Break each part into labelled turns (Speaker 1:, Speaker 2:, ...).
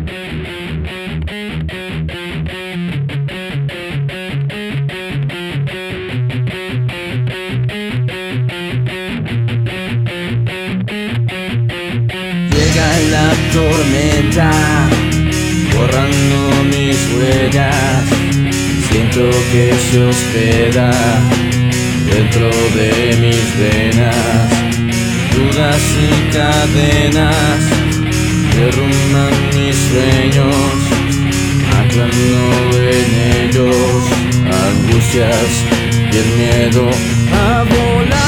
Speaker 1: Llega la tormenta, borrando mis huellas. Siento que se hospeda dentro de mis venas. Dudas y cadenas derrumban mis sueños, anclando en ellos angustias y el miedo a volar,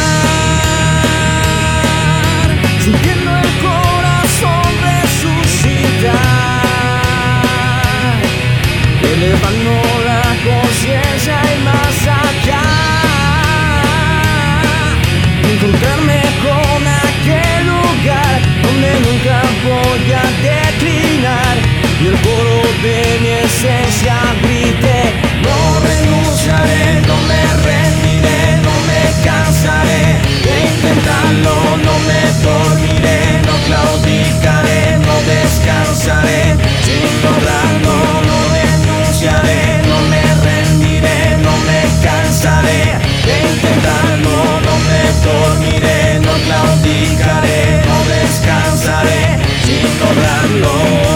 Speaker 1: sintiendo el corazón resucitar, elevando la conciencia y más allá, encontrarme con aquel lugar donde nunca voy a declinar, y el coro de mi esencia grite: no renunciaré, no me rendiré, no me cansaré de intentarlo, no me dormiré, no claudicaré, no descansaré, sin lograrlo no renunciaré, no me rendiré, no me cansaré de intentarlo, no me dormiré, no claudicaré, no descansaré, sin lograrlo.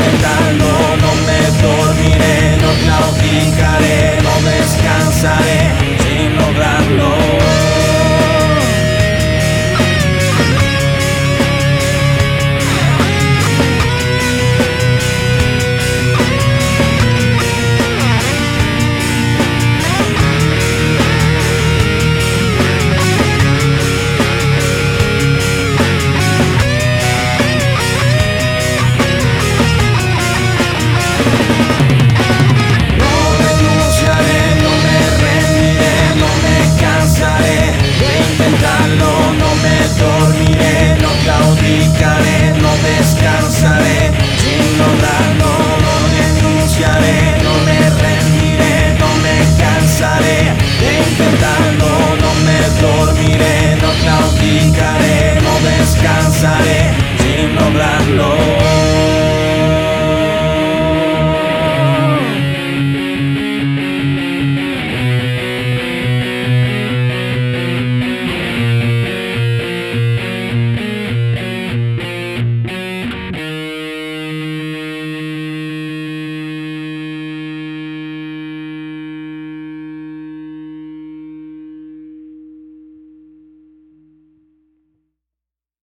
Speaker 1: No me dormiré, no claudicaré, no descansaré,